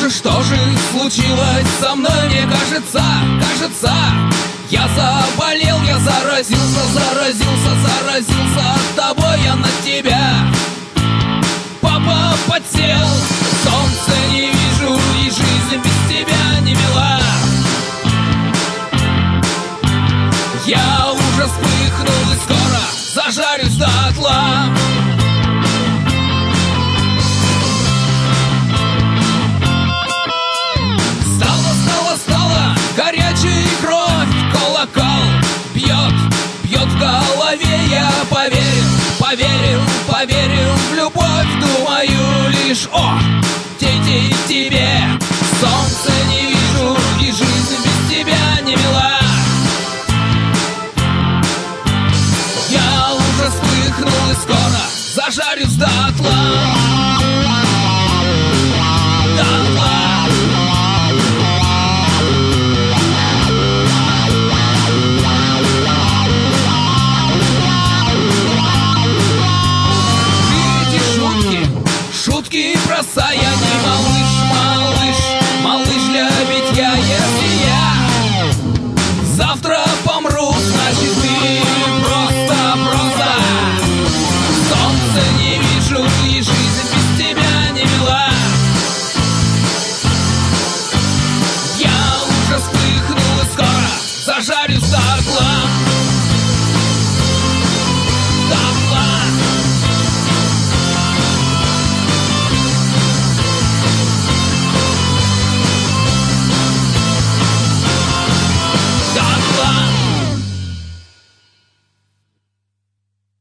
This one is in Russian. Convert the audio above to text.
что же случилось со мной? Мне кажется, я заболел, я заразился от тобой, я на тебя, папа, подсел. Солнца не вижу, и жизнь без тебя не мила. Я уже вспыхнул и скоро зажарюсь дотла. Стала горячей кровь, колокол бьет в голове. Я поверил в любовь, думаю лишь о тебе. Солнца не вижу, и жизнь без тебя не мила. Я уже вспыхнул и скоро зажарюсь дотла. Шутки бросая, не малыш для битья. Если я завтра помру, значит ты просто. Солнца не вижу, и жизнь без тебя не мила. Я уже вспыхнул и скоро зажарюсь дотла.